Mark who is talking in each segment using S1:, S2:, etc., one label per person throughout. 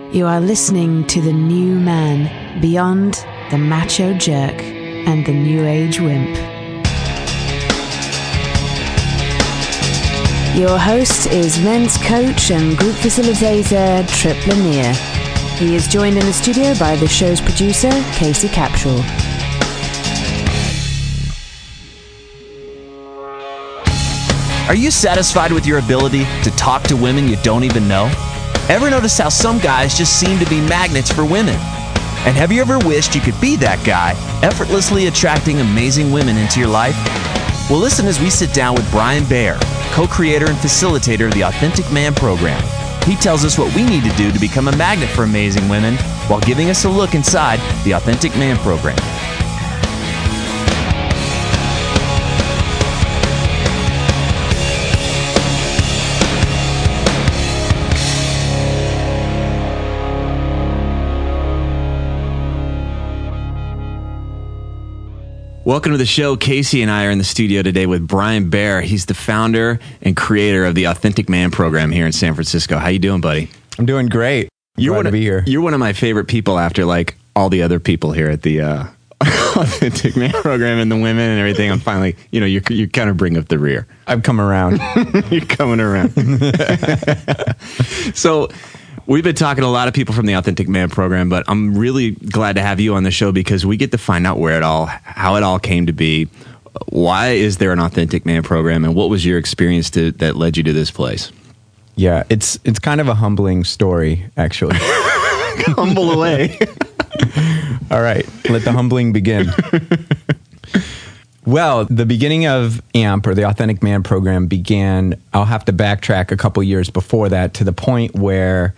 S1: You are listening to The New Man, beyond the macho jerk and the new age wimp. Your host is men's coach and group facilitator Trip Lanier. He is joined in the studio by the show's producer, Casey Capshaw.
S2: Are you satisfied with your ability to talk to women you don't even know? Ever notice how some guys just seem to be magnets for women? And have you ever wished you could be that guy, effortlessly attracting amazing women into your life? Well, listen as we sit down with Brian Bair, co-creator and facilitator of the Authentic Man program. He tells us what we need to do to become a magnet for amazing women while giving us a look inside the Authentic Man program. Welcome to the show. Casey and I are in the studio today with Brian Bair. He's the founder and creator of the Authentic Man program here in San Francisco. How you doing, buddy?
S3: I'm doing great. Glad to be here.
S2: You're one of my favorite people after like all the other people here at the Authentic Man program and the women and everything. I'm finally, you kind of bring up the rear.
S3: I've come around.
S2: You're coming around. So we've been talking to a lot of people from the Authentic Man program, but I'm really glad to have you on the show because we get to find out how it all came to be. Why is there an Authentic Man program, and what was your experience that led you to this place?
S3: Yeah, it's kind of a humbling story, actually.
S2: Humble away.
S3: All right, let the humbling begin. Well, the beginning of AMP, or the Authentic Man program, began, I'll have to backtrack a couple years before that, to the point where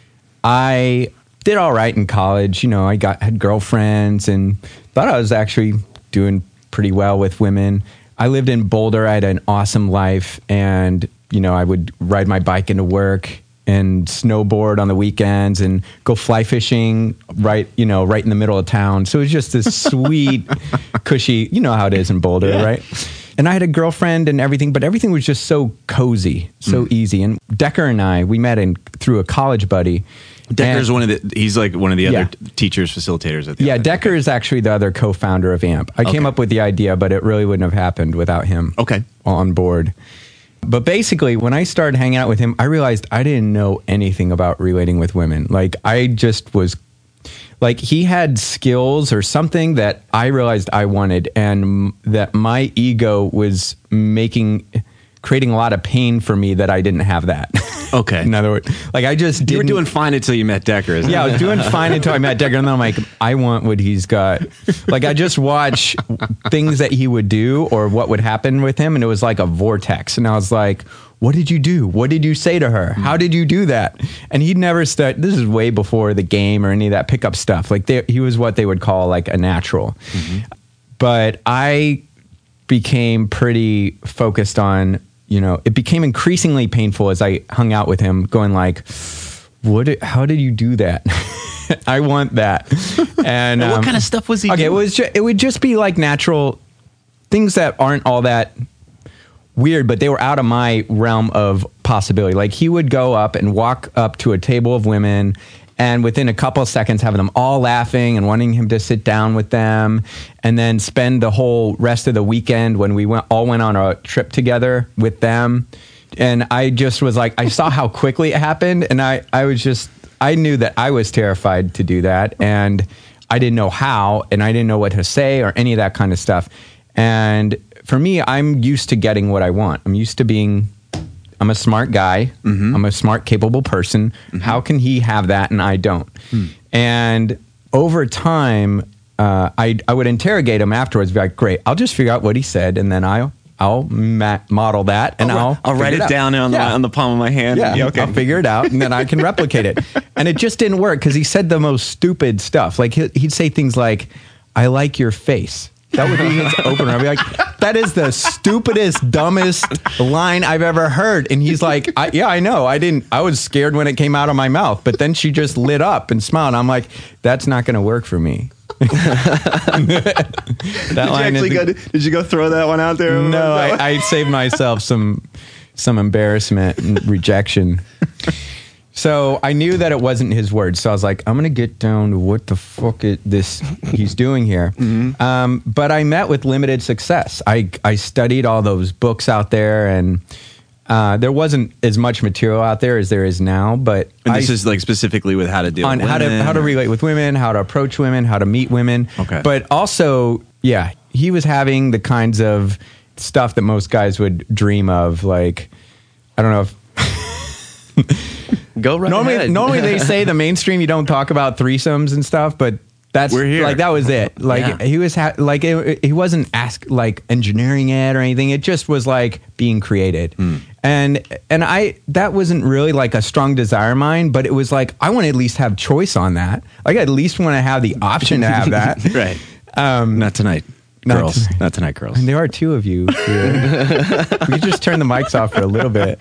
S3: I did all right in college. I had girlfriends and thought I was actually doing pretty well with women. I lived in Boulder. I had an awesome life, and I would ride my bike into work and snowboard on the weekends and go fly fishing right in the middle of town. So it was just this sweet, cushy, you know how it is in Boulder, yeah. Right? And I had a girlfriend and everything, but everything was just so cozy, so easy. And Decker and I, we met through a college buddy.
S2: Decker's he's like one of the other teachers, facilitators at the
S3: Decker is actually the other co-founder of AMP. I came up with the idea, but it really wouldn't have happened without him on board. But basically, when I started hanging out with him, I realized I didn't know anything about relating with women. Like, I just was, like, he had skills or something that I realized I wanted, and that my ego was creating a lot of pain for me that I didn't have that.
S2: Okay.
S3: In other words, like, I just didn't.
S2: You were doing fine until you met Decker, isn't it?
S3: Yeah, I was doing fine until I met Decker, and then I'm like, I want what he's got. Like, I just watch things that he would do or what would happen with him, and it was like a vortex. And I was like, what did you do? What did you say to her? How did you do that? And he'd never this is way before the game or any of that pickup stuff. Like, he was what they would call like a natural. Mm-hmm. But I became pretty focused on, it became increasingly painful as I hung out with him, going like, how did you do that? I want that. And
S2: what kind of stuff was he doing?
S3: It would just be like natural things that aren't all that weird, but they were out of my realm of possibility. Like, he would go up and walk up to a table of women, and within a couple of seconds having them all laughing and wanting him to sit down with them, and then spend the whole rest of the weekend when we all went on a trip together with them. And I just was like, I saw how quickly it happened, and I knew that I was terrified to do that, and I didn't know how, and I didn't know what to say or any of that kind of stuff. And for me, I'm used to getting what I want. I'm a smart guy. Mm-hmm. I'm a smart, capable person. Mm-hmm. How can he have that and I don't? And over time, I would interrogate him afterwards, be like, great, I'll just figure out what he said, and then I'll model that, and I'll
S2: write it down on the palm of my hand.
S3: Yeah, okay. I'll figure it out, and then I can replicate it. And it just didn't work because he said the most stupid stuff. Like, he'd say things like, I like your face. That would be his opener. I'd be like, that is the stupidest, dumbest line I've ever heard. And he's like, I know. I was scared when it came out of my mouth, but then she just lit up and smiled. I'm like, that's not going to work for me.
S2: Did you go throw that one out there?
S3: No, I saved myself some embarrassment and rejection. So I knew that it wasn't his words. So I was like, I'm going to get down to what the fuck he's doing here. But I met with limited success. I studied all those books out there, and there wasn't as much material out there as there is now. But
S4: this is like specifically with how to deal with women,
S3: how to relate with women, how to approach women, how to meet women.
S4: Okay.
S3: But also, yeah, he was having the kinds of stuff that most guys would dream of. Like, I don't know if...
S4: Go right ahead.
S3: Normally they say the mainstream you don't talk about threesomes and stuff, but we're here. Like that was it. Like he was he wasn't engineering it or anything. It just was like being created. And that wasn't really like a strong desire of mine, but it was like I want to at least have choice on that. Like I at least want to have the option to have that.
S4: Right. Not tonight. Girls. Not tonight, girls.
S3: And there are two of you here. We could just turn the mics off for a little bit.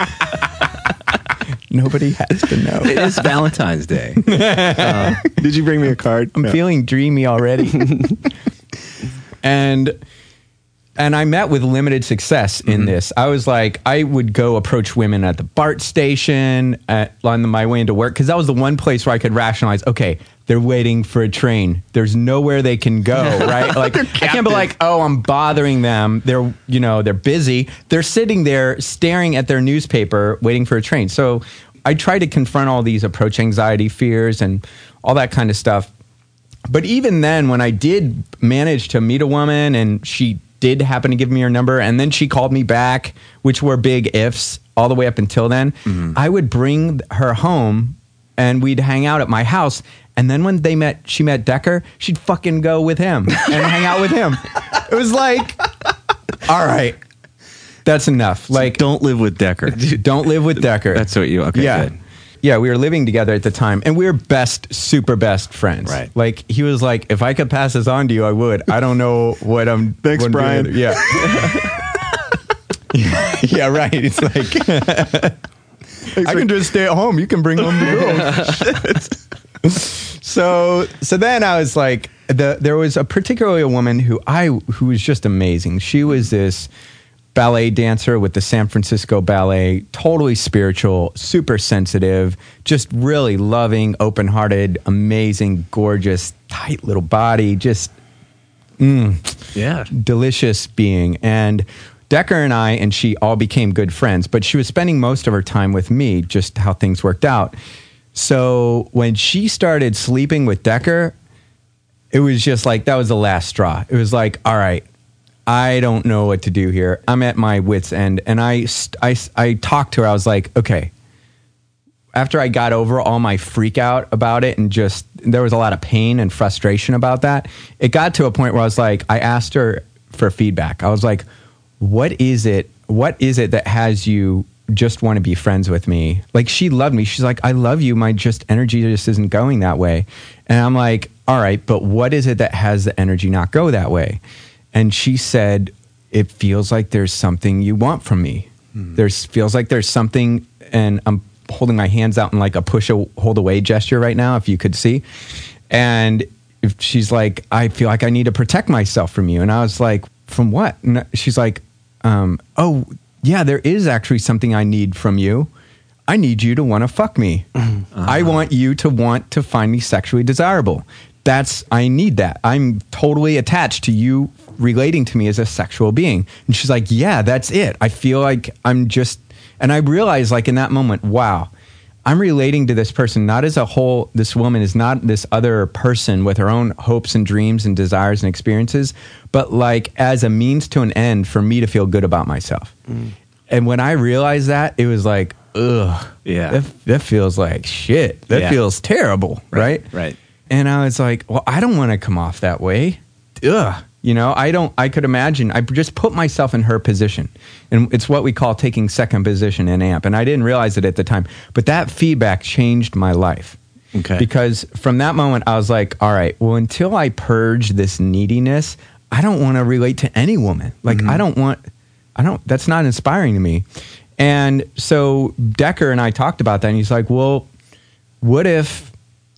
S3: Nobody has to know.
S4: It is Valentine's Day. Did you bring me a card?
S3: I'm feeling dreamy already. And I met with limited success in this. I was like, I would go approach women at the BART station on my way into work, because that was the one place where I could rationalize, okay, they're waiting for a train. There's nowhere they can go, right? Like I can't be like, oh, I'm bothering them. They're busy. They're sitting there staring at their newspaper, waiting for a train. So I tried to confront all these approach anxiety fears and all that kind of stuff. But even then, when I did manage to meet a woman and she did happen to give me her number, and then she called me back, which were big ifs all the way up until then, I would bring her home and we'd hang out at my house. And then when she met Decker, she'd fucking go with him and hang out with him. It was like, all right, that's enough. Like,
S4: don't live with Decker.
S3: Don't live with Decker.
S4: That's what you, okay,
S3: yeah.
S4: good.
S3: Yeah, we were living together at the time, and we were super best friends.
S4: Right.
S3: Like, he was like, if I could pass this on to you, I would. I don't know what I'm...
S4: Thanks, Brian.
S3: Doing. Yeah. Yeah, right. It's like... I can just stay at home. You can bring home the girls. So then I was like, there was particularly a woman who was just amazing. She was this ballet dancer with the San Francisco Ballet, totally spiritual, super sensitive, just really loving, open-hearted, amazing, gorgeous, tight little body, just delicious being. And Decker and she all became good friends, but she was spending most of her time with me, just how things worked out. So when she started sleeping with Decker, it was just like, that was the last straw. It was like, all right, I don't know what to do here. I'm at my wit's end. And I talked to her. I was like, okay, after I got over all my freak out about it and just, there was a lot of pain and frustration about that. It got to a point where I was like, I asked her for feedback. I was like, what is it that has you just want to be friends with me? Like, she loved me. She's like, I love you. My energy just isn't going that way. And I'm like, all right, but what is it that has the energy not go that way? And she said, it feels like there's something you want from me. Feels like there's something, and I'm holding my hands out in like a hold away gesture right now, if you could see. And if she's like, I feel like I need to protect myself from you. And I was like, from what? And she's like, oh, yeah, there is actually something I need from you. I need you to want to fuck me. I want you to want to find me sexually desirable. I need that. I'm totally attached to you relating to me as a sexual being. And she's like, yeah, that's it. I feel like and I realized like in that moment, wow, I'm relating to this person, not as a whole. This woman is not this other person with her own hopes and dreams and desires and experiences, but like as a means to an end for me to feel good about myself. And when I realized that, it was like, ugh,
S4: yeah,
S3: that feels like shit. That feels terrible. Right. And I was like, well, I don't want to come off that way. Ugh. I could imagine. I just put myself in her position. And it's what we call taking second position in AMP. And I didn't realize it at the time. But that feedback changed my life.
S4: Okay.
S3: Because from that moment, I was like, all right, well, until I purge this neediness, I don't want to relate to any woman. Like, that's not inspiring to me. And so Decker and I talked about that. And he's like, well, what if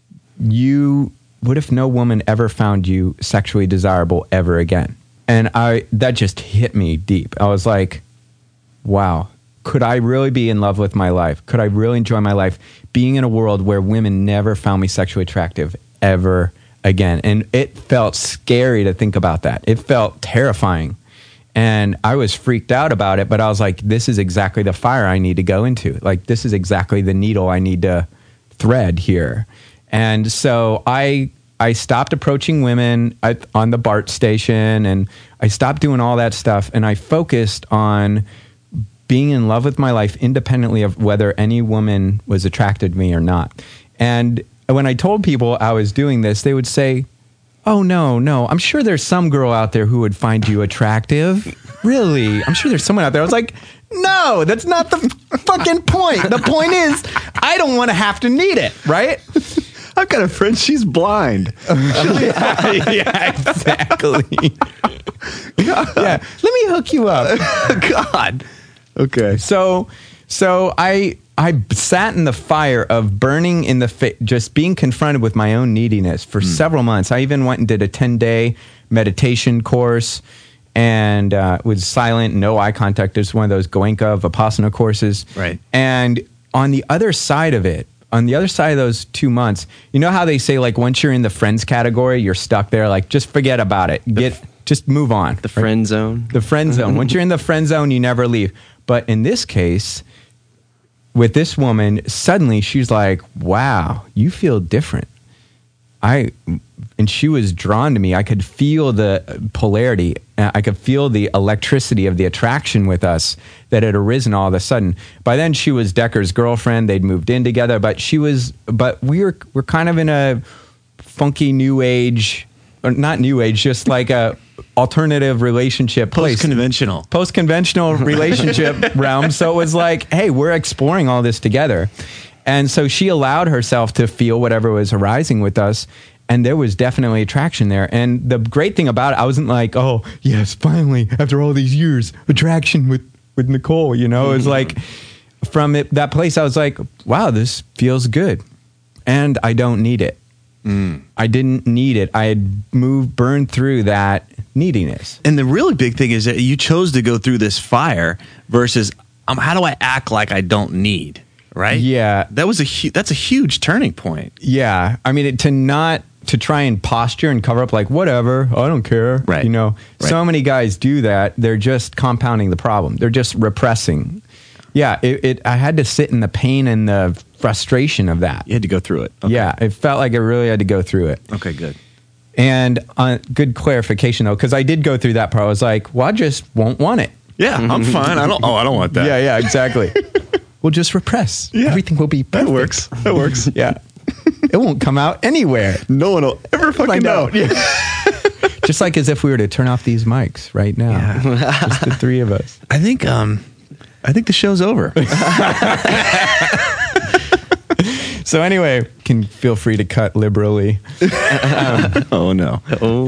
S3: no woman ever found you sexually desirable ever again? And that just hit me deep. I was like, wow, could I really be in love with my life? Could I really enjoy my life being in a world where women never found me sexually attractive ever again? And it felt scary to think about that. It felt terrifying. And I was freaked out about it, but I was like, this is exactly the fire I need to go into. Like, this is exactly the needle I need to thread here. And so I stopped approaching women on the BART station, and I stopped doing all that stuff, and I focused on being in love with my life independently of whether any woman was attracted to me or not. And when I told people I was doing this, they would say, oh, no, I'm sure there's some girl out there who would find you attractive. Really? I'm sure there's someone out there. I was like, no, that's not the fucking point. The point is, I don't want to have to need it, right?
S4: I've got a friend, she's blind.
S3: Yeah, exactly. Yeah, let me hook you up.
S4: God. Okay.
S3: So I sat in the fire of burning in the just being confronted with my own neediness for several months. I even went and did a 10-day meditation course, and was silent, no eye contact. It was one of those Goenka Vipassana courses.
S4: Right.
S3: And on the other side of it, on the other side of those 2 months, you know how they say, like, once you're in the friends category, you're stuck there. Like, just forget about it. Just move on.
S5: The friend zone.
S3: The friend zone. Once you're in the friend zone, you never leave. But in this case, with this woman, suddenly she's like, wow, you feel different. And she was drawn to me. I could feel the polarity. I could feel the electricity of the attraction with us that had arisen all of a sudden. By then, she was Decker's girlfriend. They'd moved in together, but we're kind of in a funky new age, or not new age, just like a alternative relationship place. Post-conventional relationship realm. So it was like, hey, we're exploring all this together. And so she allowed herself to feel whatever was arising with us. And there was definitely attraction there. And the great thing about it, I wasn't like, oh, yes, finally, after all these years, attraction with Nicole, you know? It was like, from that place, I was like, wow, this feels good. And I don't need it. I didn't need it. I had burned through that neediness.
S4: And the really big thing is that you chose to go through this fire versus, how do I act like I don't need? Right?
S3: Yeah.
S4: That's a huge turning point.
S3: Yeah. I mean, to try and posture and cover up like, whatever, I don't care.
S4: Right.
S3: You know,
S4: Right.
S3: So many guys do that. They're just compounding the problem. They're just repressing. Yeah. I had to sit in the pain and the frustration of that.
S4: You had to go through it. Okay.
S3: Yeah. It felt like I really had to go through it.
S4: Okay, good.
S3: And good clarification though, because I did go through that part. I was like, well, I just won't want it.
S4: Yeah, I'm fine. I don't want that.
S3: Yeah, exactly. We'll just repress.
S4: Yeah.
S3: Everything will be perfect.
S4: That works.
S3: Yeah. It won't come out anywhere.
S4: No one will ever fucking know.
S3: Yeah. Just like as if we were to turn off these mics right now. Just the three of us.
S4: I think the show's over.
S3: So anyway, can feel free to cut liberally.
S4: Oh no.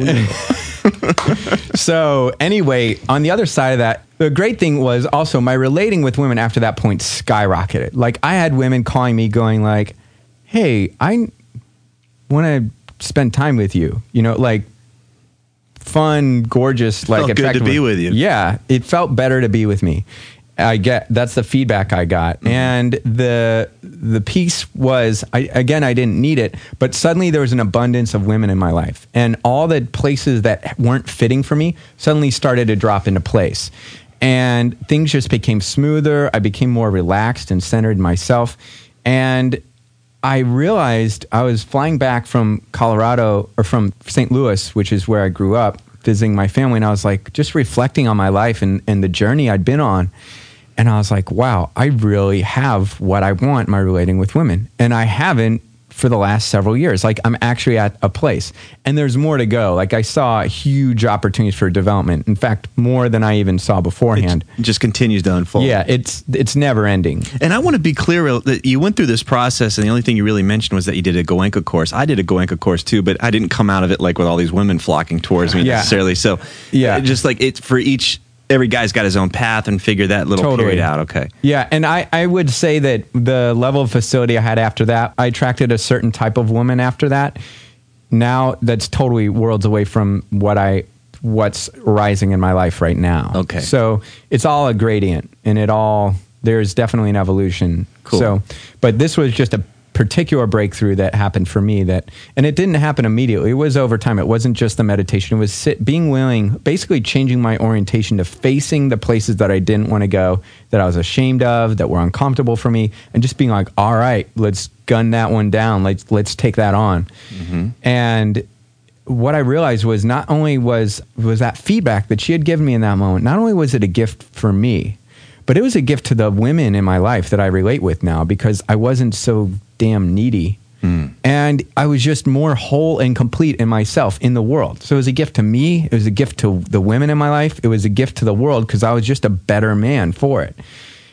S3: So anyway, on the other side of that, the great thing was also my relating with women after that point skyrocketed. Like I had women calling me going like, hey, I want to spend time with you. You know, like fun, gorgeous, like
S4: Felt good to
S3: attractive.
S4: be with you.
S3: Yeah, it felt better to be with me. That's the feedback I got. Mm-hmm. And the piece was, I didn't need it, but suddenly there was an abundance of women in my life. And all the places that weren't fitting for me suddenly started to drop into place. And things just became smoother. I became more relaxed and centered in myself. And I realized I was flying back from Colorado, or from St. Louis, which is where I grew up, visiting my family. And I was like, just reflecting on my life and the journey I'd been on. And I was like, wow, I really have what I want in my relating with women. And I haven't for the last several years. Like I'm actually at a place, and there's more to go. Like I saw huge opportunities for development. In fact, more than I even saw beforehand.
S4: It just continues to unfold.
S3: Yeah, it's never ending.
S4: And I want to be clear that you went through this process, and the only thing you really mentioned was that you did a Goenka course. I did a Goenka course too, but I didn't come out of it like with all these women flocking towards me necessarily. So
S3: yeah,
S4: just like it's for every guy's got his own path and figure that little period out. Okay.
S3: Yeah. And I would say that the level of facility I had after that, I attracted a certain type of woman after that. Now that's totally worlds away from what's rising in my life right now.
S4: Okay.
S3: So it's all a gradient, and it all There's definitely an evolution.
S4: Cool.
S3: So, but this was just a particular breakthrough that happened for me, and it didn't happen immediately. It was over time. It wasn't just the meditation. It was being willing, basically changing my orientation to facing the places that I didn't want to go, that I was ashamed of, that were uncomfortable for me, and just being like, all right, let's gun that one down. Let's take that on. Mm-hmm. And what I realized was not only was that feedback that she had given me in that moment, not only was it a gift for me, but it was a gift to the women in my life that I relate with now, because I wasn't so damn needy. And I was just more whole and complete in myself, in the world. So it was a gift to me. It was a gift to the women in my life. It was a gift to the world because I was just a better man for it.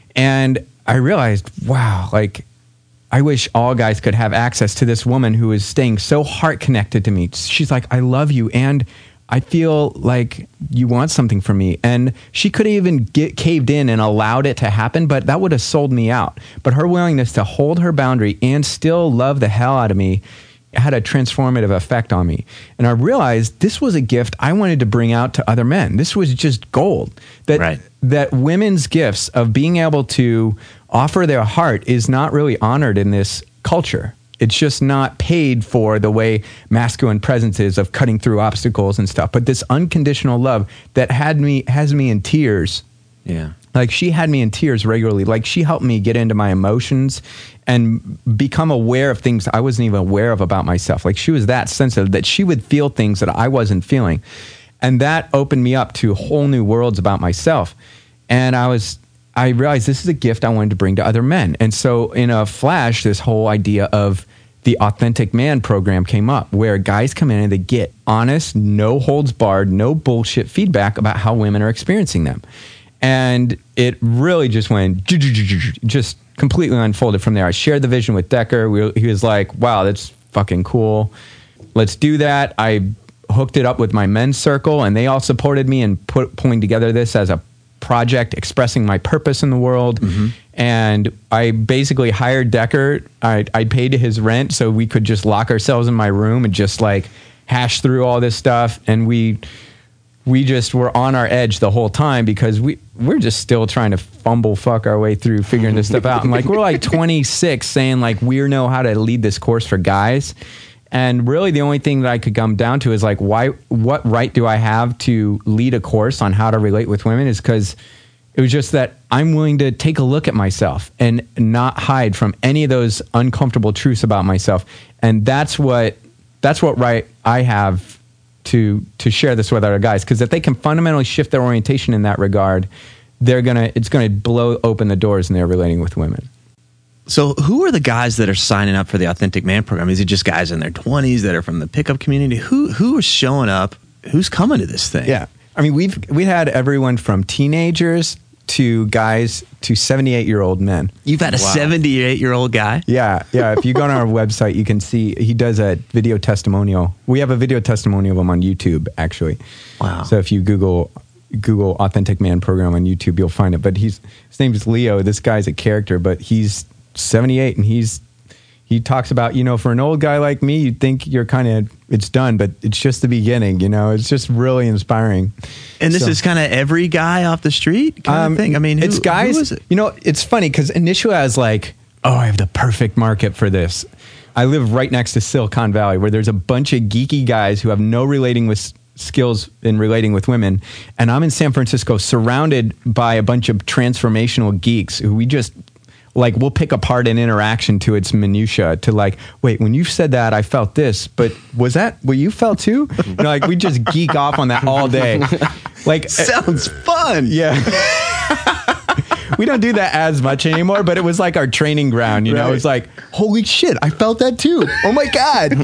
S3: And I realized, wow, like, I wish all guys could have access to this woman who is staying so heart connected to me. She's like, I love you, and I feel like you want something from me. And she could have even caved in and allowed it to happen, but that would have sold me out. But her willingness to hold her boundary and still love the hell out of me had a transformative effect on me. And I realized this was a gift I wanted to bring out to other men. This was just gold. That women's gifts of being able to offer their heart is not really honored in this culture. It's just not paid for the way masculine presence is, of cutting through obstacles and stuff. But this unconditional love that has me in tears.
S4: Yeah.
S3: Like, she had me in tears regularly. Like, she helped me get into my emotions and become aware of things I wasn't even aware of about myself. Like, she was that sensitive that she would feel things that I wasn't feeling. And that opened me up to whole new worlds about myself. And I realized this is a gift I wanted to bring to other men. And so in a flash, this whole idea of the Authentic Man program came up, where guys come in and they get honest, no holds barred, no bullshit feedback about how women are experiencing them. And it really just went, just completely unfolded from there. I shared the vision with Decker. He was like, wow, that's fucking cool. Let's do that. I hooked it up with my men's circle, and they all supported me in pulling together this as a project expressing my purpose in the world. Mm-hmm. And I basically hired Decker. I paid his rent so we could just lock ourselves in my room and just like hash through all this stuff. And we just were on our edge the whole time, because we're just still trying to fuck our way through figuring this stuff out. And like, we're like 26 saying like, we know how to lead this course for guys. And really the only thing that I could come down to is like, what right do I have to lead a course on how to relate with women? Is because it was just that I'm willing to take a look at myself and not hide from any of those uncomfortable truths about myself. And that's what right I have to share this with other guys. Because if they can fundamentally shift their orientation in that regard, it's gonna blow open the doors and they're relating with women.
S4: So who are the guys that are signing up for the Authentic Man program? Is it just guys in their 20s that are from the pickup community? Who is showing up? Who's coming to this thing?
S3: Yeah. I mean, we had everyone from teenagers to guys to 78-year-old men.
S4: You've had a 78-year-old guy?
S3: Yeah. If you go on our website, you can see he does a video testimonial. We have a video testimonial of him on YouTube, actually. Wow. So if you Google Authentic Man program on YouTube, you'll find it. But his name is Leo. This guy's a character, but he's 78, and he talks about, for an old guy like me, you'd think you're it's done, but it's just the beginning. It's just really inspiring.
S4: And this is kind of every guy off the street kind of thing. I mean,
S3: it's guys. Who is it? It's funny because initially I was like, oh, I have the perfect market for this. I live right next to Silicon Valley, where there's a bunch of geeky guys who have no relating with skills in relating with women, and I'm in San Francisco, surrounded by a bunch of transformational geeks who we just like, we'll pick apart an interaction to its minutia, to like, wait, when you said that, I felt this, but was that what you felt too? Like, we just geek off on that all day. Like,
S4: sounds fun.
S3: Yeah. We don't do that as much anymore, but it was like our training ground, Right. It's like, holy shit, I felt that too. Oh my God,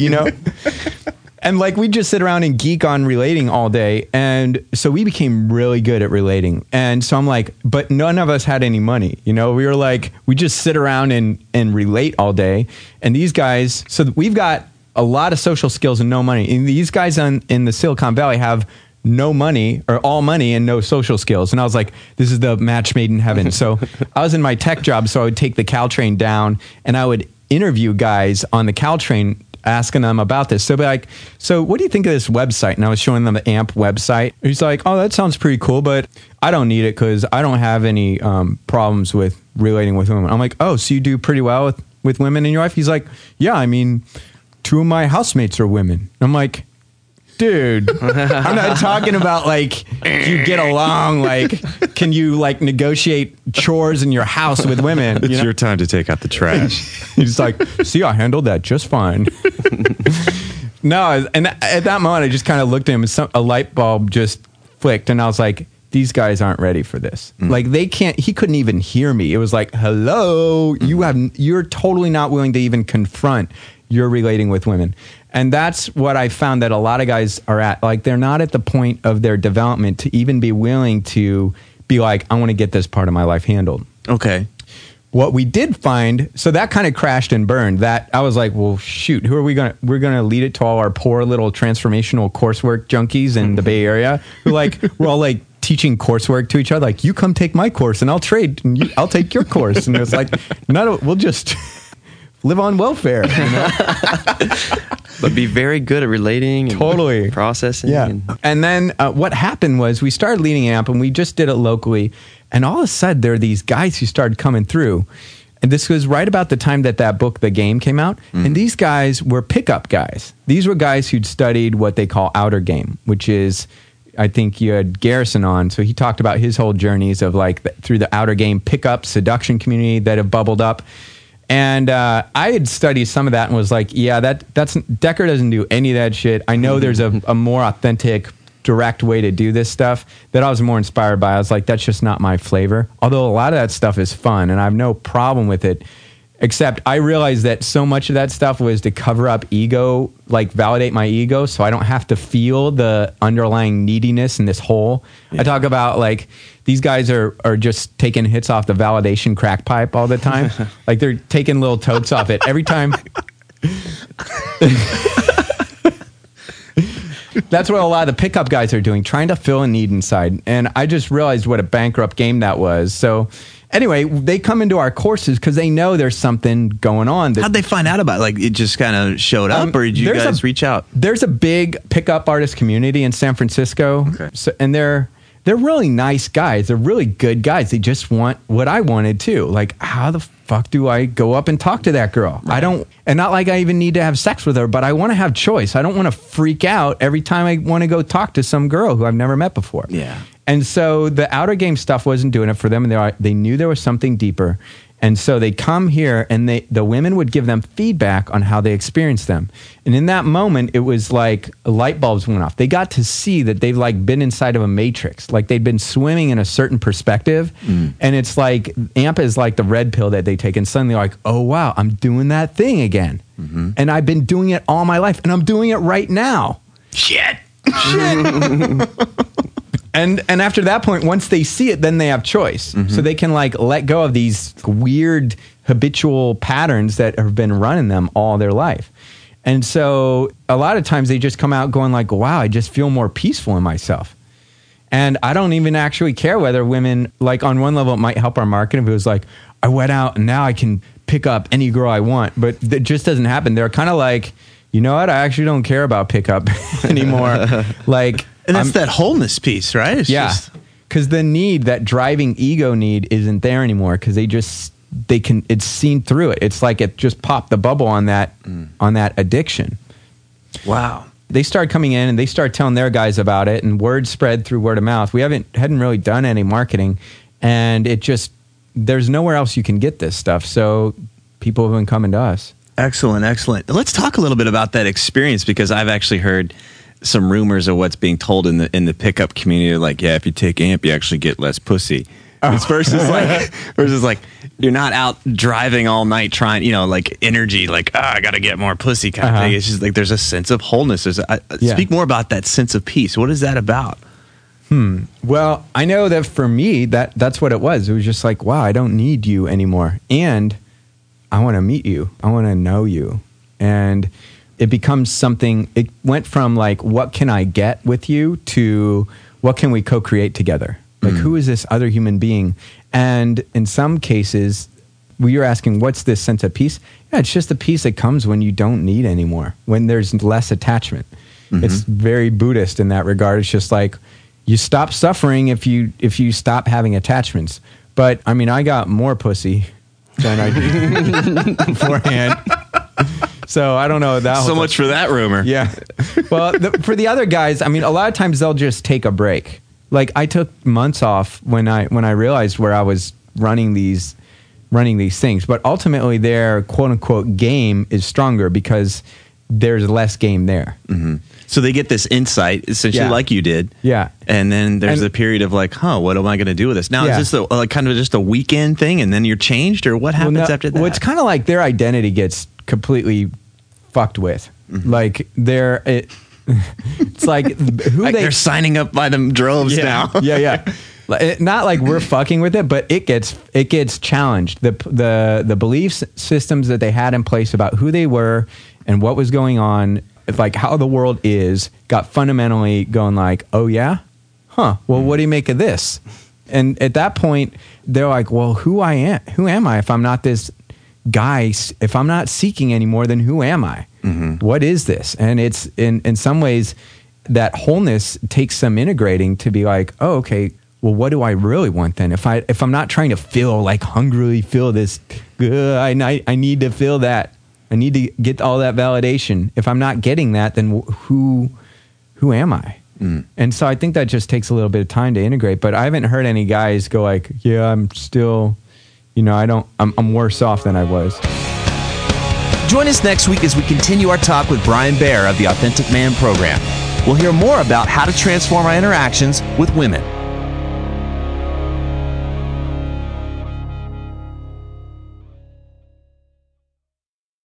S3: And like, we just sit around and geek on relating all day. And so we became really good at relating. And so I'm like, but none of us had any money. We were like, we just sit around and relate all day. And these guys, so we've got a lot of social skills and no money. And these guys in the Silicon Valley have no money, or all money and no social skills. And I was like, this is the match made in heaven. So I was in my tech job. So I would take the Caltrain down and I would interview guys on the Caltrain asking them about this. So be like, so what do you think of this website? And I was showing them the AMP website. He's like, oh, that sounds pretty cool, but I don't need it because I don't have any problems with relating with women. I'm like, oh, so you do pretty well with women in your life? He's like, yeah, I mean, 2 of my housemates are women. I'm like, dude, I'm not talking about like you get along, like can you like negotiate chores in your house with women?
S4: It's your time to take out the trash.
S3: He's like, see, I handled that just fine. No, and at that moment I just kind of looked at him and a light bulb just flicked and I was like, these guys aren't ready for this. Like he couldn't even hear me. It was like, hello, you're totally not willing to even confront you're relating with women. And that's what I found that a lot of guys are at. Like, they're not at the point of their development to even be willing to be like, I want to get this part of my life handled.
S4: Okay.
S3: What we did find, so that kind of crashed and burned. That I was like, well, shoot, we're going to lead it to all our poor little transformational coursework junkies in the Bay Area who we're all like teaching coursework to each other. Like, you come take my course and I'll trade and I'll take your course. And it was like, we'll just live on welfare, you know?
S5: But be very good at relating and
S3: totally
S5: processing.
S3: Yeah. And then what happened was we started leading AMP and we just did it locally. And all of a sudden there are these guys who started coming through. And this was right about the time that book, The Game, came out. And these guys were pickup guys. These were guys who'd studied what they call outer game, which is, I think you had Garrison on. So he talked about his whole journeys of through the outer game pickup seduction community that have bubbled up. And I had studied some of that and was like, yeah, that's Decker doesn't do any of that shit. I know there's a more authentic, direct way to do this stuff that I was more inspired by. I was like, that's just not my flavor. Although a lot of that stuff is fun and I have no problem with it. Except I realized that so much of that stuff was to cover up ego, like validate my ego so I don't have to feel the underlying neediness in this hole. Yeah. I talk about like these guys are just taking hits off the validation crack pipe all the time. Like they're taking little totes off it every time. That's what a lot of the pickup guys are doing, trying to fill a need inside. And I just realized what a bankrupt game that was. So anyway, they come into our courses because they know there's something going on.
S4: How'd they find out about it? Like, it just kind of showed up, or did you guys reach out?
S3: There's a big pickup artist community in San Francisco. Okay. And they're really nice guys. They're really good guys. They just want what I wanted too. Like, how the fuck do I go up and talk to that girl? Right. And not like I even need to have sex with her, but I want to have choice. I don't want to freak out every time I want to go talk to some girl who I've never met before.
S4: Yeah.
S3: And so the outer game stuff wasn't doing it for them, and they knew there was something deeper. And so they come here, and the women would give them feedback on how they experienced them. And in that moment, it was like light bulbs went off. They got to see that they've like been inside of a matrix, like they'd been swimming in a certain perspective. And it's like AMP is like the red pill that they take, and suddenly they're like, oh wow, I'm doing that thing again. And I've been doing it all my life, and I'm doing it right now.
S4: Shit.
S3: And after that point, once they see it, then they have choice. So they can like let go of these weird habitual patterns that have been running them all their life. And so a lot of times they just come out going like, wow, I just feel more peaceful in myself. And I don't even actually care whether women, like on one level, it might help our marketing if it was like, I went out and now I can pick up any girl I want. But that just doesn't happen. They're kind of like, you know what? I actually don't care about pickup anymore. Like,
S4: and that's that wholeness piece, right?
S3: It's because the need, that driving ego need, isn't there anymore. Because it's seen through it. It's like it just popped the bubble on that addiction. Wow. They start coming in and they start telling their guys about it, and word spread through word of mouth. We hadn't really done any marketing, and there's nowhere else you can get this stuff. So people have been coming to us.
S4: Excellent. Let's talk a little bit about that experience, because I've actually heard some rumors of what's being told in the pickup community. Like, yeah, if you take AMP, you actually get less pussy. It's versus like you're not out driving all night trying, like energy, like, I got to get more pussy kind of thing. It's just like there's a sense of wholeness. Speak more about that sense of peace. What is that about?
S3: Well, I know that for me, that's what it was. It was just like, wow, I don't need you anymore. And I want to meet you. I want to know you. And it becomes something, it went from like, what can I get with you, to what can we co-create together? Like, who is this other human being? And in some cases, you're asking, what's this sense of peace? Yeah, it's just the peace that comes when you don't need anymore, when there's less attachment. It's very Buddhist in that regard. It's just like you stop suffering if you stop having attachments. But I mean, I got more pussy than I did beforehand. So I don't know that.
S4: So much for that rumor.
S3: Yeah. Well, for the other guys, I mean, a lot of times they'll just take a break. Like I took months off when I realized where I was running these things, but ultimately their quote unquote game is stronger because there's less game there.
S4: So they get this insight, essentially, like you did.
S3: Yeah.
S4: And then there's a period of like, what am I going to do with this? Now, is this kind of just a weekend thing and then you're changed, or what happens after that?
S3: Well, it's kind of like their identity gets completely fucked with. Like it's like who
S4: like they're signing up by them droves now.
S3: Yeah. Not like we're fucking with it, but it gets challenged. The belief systems that they had in place about who they were and what was going on, like how the world is, got fundamentally going like, oh yeah? Well, what do you make of this? And at that point, they're like, well, who am I if I'm not this guy? If I'm not seeking anymore, then who am I? What is this? And it's in some ways that wholeness takes some integrating to be like, oh, okay, well, what do I really want then? If I'm not trying to hungrily feel this, I need to feel that. I need to get all that validation. If I'm not getting that, then who am I? And so I think that just takes a little bit of time to integrate. But I haven't heard any guys go like, yeah, I'm still, I'm worse off than I was.
S2: Join us next week as we continue our talk with Brian Bair of the Authentic Man program. We'll hear more about how to transform our interactions with women.